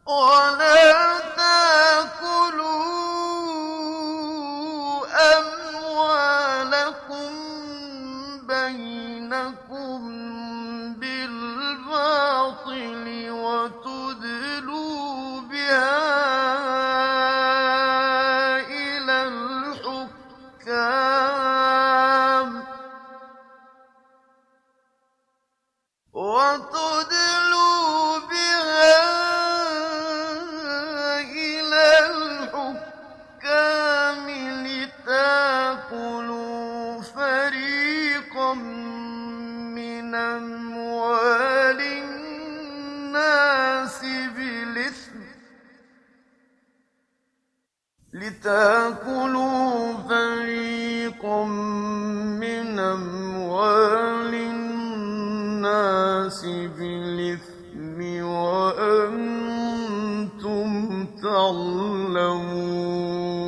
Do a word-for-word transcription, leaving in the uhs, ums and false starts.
وَلَا تَأْكُلُوا أَمْوَالَكُم بَيْنَكُم بِالْبَاطِلِ وَتُدْلُوا بِهَا إِلَى الْحُكَّامِ وَتُدْلُوا بِهَا إِلَى الْحُكَّامِ لِتَأْكُلُوا فَرِيقًا مِّنْ أَمْوَالِ النَّاسِ بِالْإِثْمِ لِتَأْكُلُوا فَرِيقًا مِّنْ أَمْوَالِ النَّاسِ بِالْإِثْمِ وَأَنتُمْ تَعْلَمُونَ